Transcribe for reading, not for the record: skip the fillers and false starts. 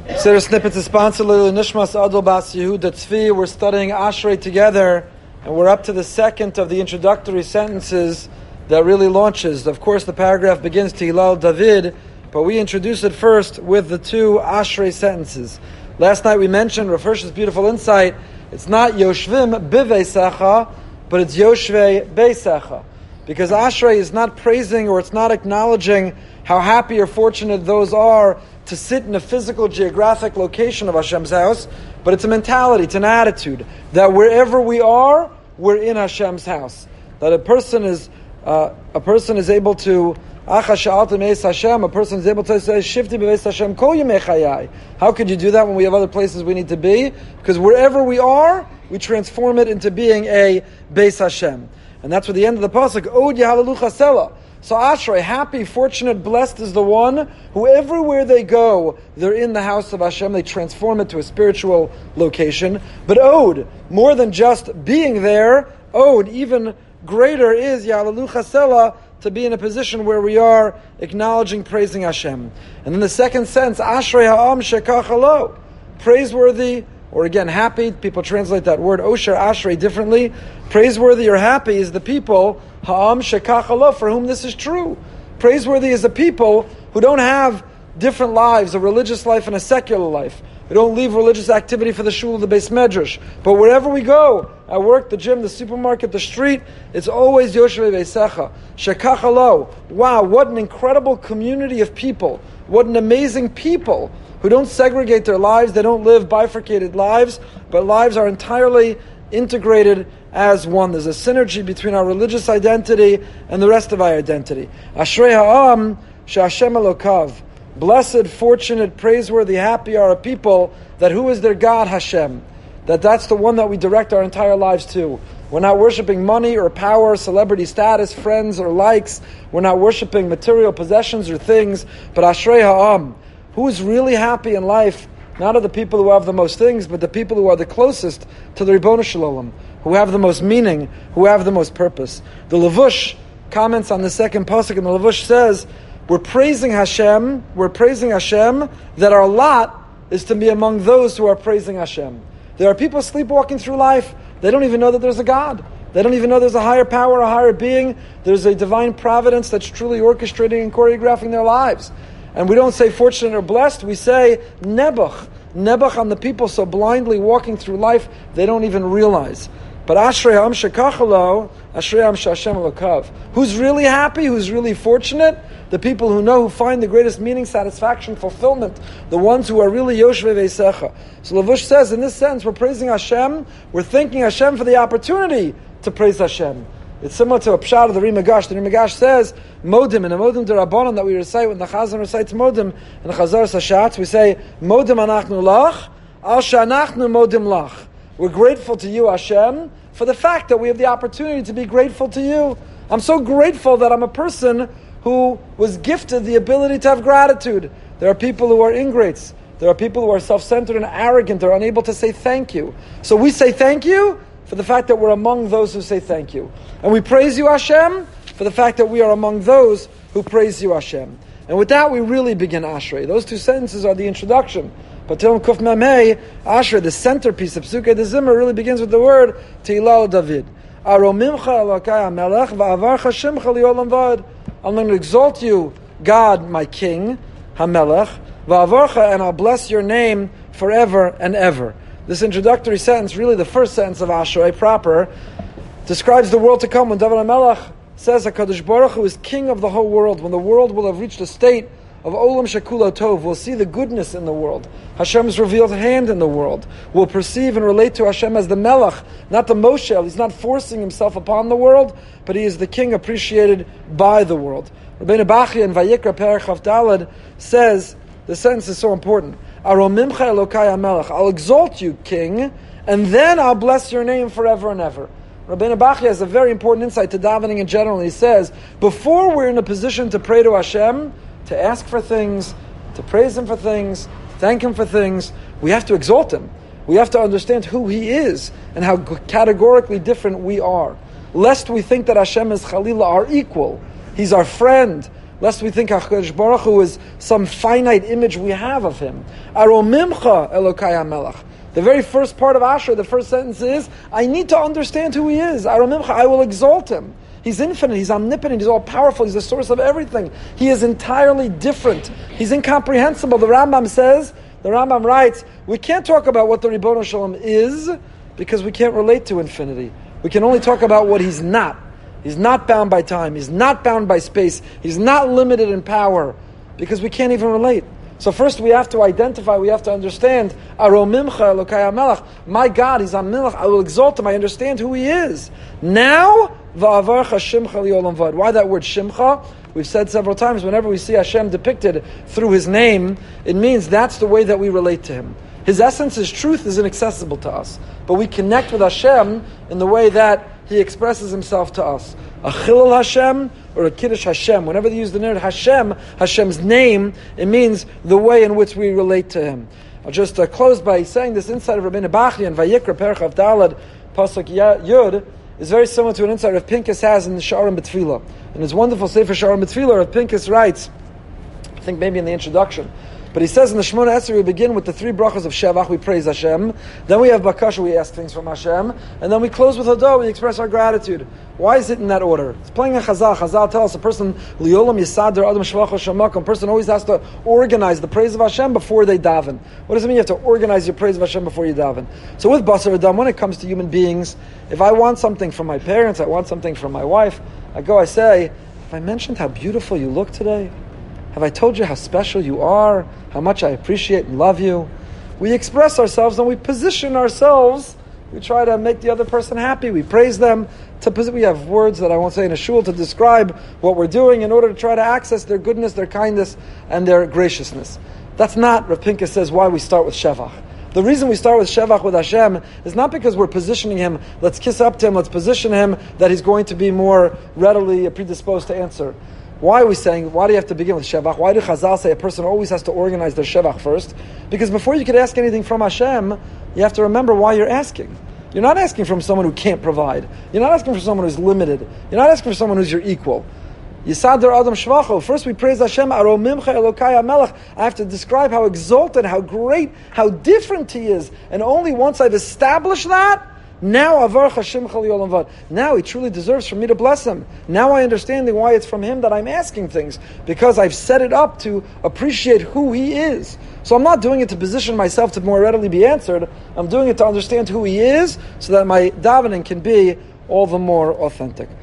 Seder Snippets is sponsored by Nishmas Adol Bas Yehuda Tzvi. We're studying Ashrei together, and we're up to the second of the introductory sentences that really launches. Of course, the paragraph begins Tehillah David, but we introduce it first with the two Ashrei sentences. Last night we mentioned Rav Hirsch's beautiful insight. It's not Yoshvim Biveisecha, but it's Yoshvei Beisecha. Because Ashrei is not praising or it's not acknowledging how happy or fortunate those are to sit in a physical, geographic location of Hashem's house, but it's a mentality, it's an attitude that wherever we are, we're in Hashem's house. That a person is able to a person is able to say Shifti b'veis Hashem kol yemei chayai. How could you do that when we have other places we need to be? Because wherever we are, we transform it into being a Beis Hashem. And that's what the end of the pasuk, Od Yehalalu Chasela. So Ashrei, happy, fortunate, blessed is the one who everywhere they go, they're in the house of Hashem, they transform it to a spiritual location. But Od, more than just being there, Od, even greater is Yehalalu Chasela, to be in a position where we are acknowledging, praising Hashem. And in the second sense, Ashrei ha'am shekach halo, praiseworthy, or again, happy. People translate that word Osher, Ashrei differently. Praiseworthy or happy is the people, ha'am shekach halo, for whom this is true. Praiseworthy is the people who don't have different lives, a religious life and a secular life. We don't leave religious activity for the shul, the Beis Medrash. But wherever we go, at work, the gym, the supermarket, the street, it's always Yoshvei Beisecha. Shekach halo. Wow, what an incredible community of people. What an amazing people who don't segregate their lives. They don't live bifurcated lives, but lives are entirely integrated as one. There's a synergy between our religious identity and the rest of our identity. Ashrei ha'am she'Hashem Elokav. Blessed, fortunate, praiseworthy, happy are a people that who is their God? Hashem. That's the one that we direct our entire lives to. We're not worshiping money or power, celebrity status, friends or likes. We're not worshiping material possessions or things, but Ashrei ha'am. Who is really happy in life? Not are the people who have the most things, but the people who are the closest to the Ribono Shel Olam, who have the most meaning, who have the most purpose. The Levush comments on the second pasuk, and the Levush says, we're praising Hashem that our lot is to be among those who are praising Hashem. There are people sleepwalking through life. They don't even know that there's a God. They don't even know there's a higher power, a higher being. There's a divine providence that's truly orchestrating and choreographing their lives. And we don't say fortunate or blessed, we say nebuch. Nebuch on the people so blindly walking through life, they don't even realize. But Ashrei ha'am shekach halo, Ashrei ha'am she'Hashem Elokav. Who's really happy, who's really fortunate? The people who know, who find the greatest meaning, satisfaction, fulfillment. The ones who are really Yoshvei Beisecha. So Levush says, in this sense, we're praising Hashem, we're thanking Hashem for the opportunity to praise Hashem. It's similar to a pshat of the Ri Magash. The Ri Magash says, Modim, in a Modim D'Rabbanan that we recite when the Chazan recites Modim, in the Chazar Sashatz, we say, Modim anachnu lach, al she'anachnu modim lach. We're grateful to you, Hashem, for the fact that we have the opportunity to be grateful to you. I'm so grateful that I'm a person who was gifted the ability to have gratitude. There are people who are ingrates. There are people who are self-centered and arrogant. They're unable to say thank you. So we say thank you for the fact that we're among those who say thank you. And we praise you, Hashem, for the fact that we are among those who praise you, Hashem. And with that, we really begin Ashrei. Those two sentences are the introduction. But Tehillim Kuf Mem Hey, Ashrei, the centerpiece of Pesukei de Zimmer, really begins with the word Tehillah David. Aromimcha Elokai HaMelech va'avarcha shimcha li'olam va'ad. I'm going to exalt you, God, my King, HaMelech, va'avarcha, and I'll bless your name forever and ever. This introductory sentence, really the first sentence of Ashrei proper, describes the world to come when David HaMelech says HaKadosh Baruch Hu is king of the whole world. When the world will have reached a state of Olam Shekulo Tov, we'll see the goodness in the world. Hashem's revealed hand in the world. We'll perceive and relate to Hashem as the Melech, not the Moshe. He's not forcing himself upon the world, but he is the king appreciated by the world. Rabbeinu Bachya in Vayikra Perek Chaf Daled says, the sentence is so important, Aromimcha Elokai HaMelech, I'll exalt you, king, and then I'll bless your name forever and ever. Rabbeinu Bachya has a very important insight to davening in general. He says, before we're in a position to pray to Hashem, to ask for things, to praise Him for things, thank Him for things, we have to exalt Him. We have to understand who He is and how categorically different we are. Lest we think that Hashem is Chalila, our equal. He's our friend. lest we think HaKadosh Baruch Hu is some finite image we have of him. Aromimcha Elokai HaMelech. The very first part of Asher, the first sentence is, I need to understand who he is. Aromimcha, I will exalt him. He's infinite, he's omnipotent, he's all-powerful, he's the source of everything. He is entirely different. He's incomprehensible. The Rambam writes, we can't talk about what the Ribbono Shel Olam is because we can't relate to infinity. We can only talk about what he's not. He's not bound by time, he's not bound by space, he's not limited in power because we can't even relate. So first we have to identify, we have to understand, Aromimcha Elokai HaMelech, my God, he's HaMelech, I will exalt him, I understand who he is. Now, Va'avarcha Shimcha Li'olam Vad. Why that word Shimcha? We've said several times, whenever we see Hashem depicted through his name, it means that's the way that we relate to him. His essence, his truth is inaccessible to us. But we connect with Hashem in the way that he expresses himself to us. A Chilul Hashem or a Kiddush Hashem. Whenever they use the word Hashem, Hashem's name, it means the way in which we relate to him. I'll just close by saying this insight of Rabbeinu Bachya and Vayikra Perchav Dalad Pasuk Yud is very similar to an insight of Pinchas has in the Sha'arim B'Tfilah. In his wonderful Sefer Sha'arim B'Tfilah, Pinchas writes, I think maybe in the introduction, but he says in the Shemona Esrei we begin with the three brachas of Shevach, we praise Hashem. Then we have Bakasha, we ask things from Hashem. And then we close with Hodah, we express our gratitude. Why is it in that order? It's playing a Chazal. Chazal tells us a person, Liolam Yisader Adam Shvach Hashemak, a person always has to organize the praise of Hashem before they daven. What does it mean you have to organize your praise of Hashem before you daven? So with Basar Adam, when it comes to human beings, if I want something from my parents, I want something from my wife, I say, have I mentioned how beautiful you look today? Have I told you how special you are? How much I appreciate and love you? We express ourselves and we position ourselves. We try to make the other person happy. We praise them. We have words that I won't say in a shul to describe what we're doing in order to try to access their goodness, their kindness, and their graciousness. That's not, Rav Pinchas says, why we start with Shevach. The reason we start with Shevach with Hashem is not because we're positioning him, let's kiss up to him, let's position him that he's going to be more readily predisposed to answer. Why are we saying, why do you have to begin with Shevach? Why do Chazal say a person always has to organize their Shevach first? Because before you could ask anything from Hashem, you have to remember why you're asking. You're not asking from someone who can't provide. You're not asking for someone who's limited. You're not asking for someone who's your equal. Yisader Adam Shvacho. First we praise Hashem, Aromimcha Elokai HaMelech. I have to describe how exalted, how great, how different he is. And only once I've established that, now he truly deserves for me to bless him. Now I understand why it's from him that I'm asking things, because I've set it up to appreciate who he is. So I'm not doing it to position myself to more readily be answered. I'm doing it to understand who he is so that my davening can be all the more authentic.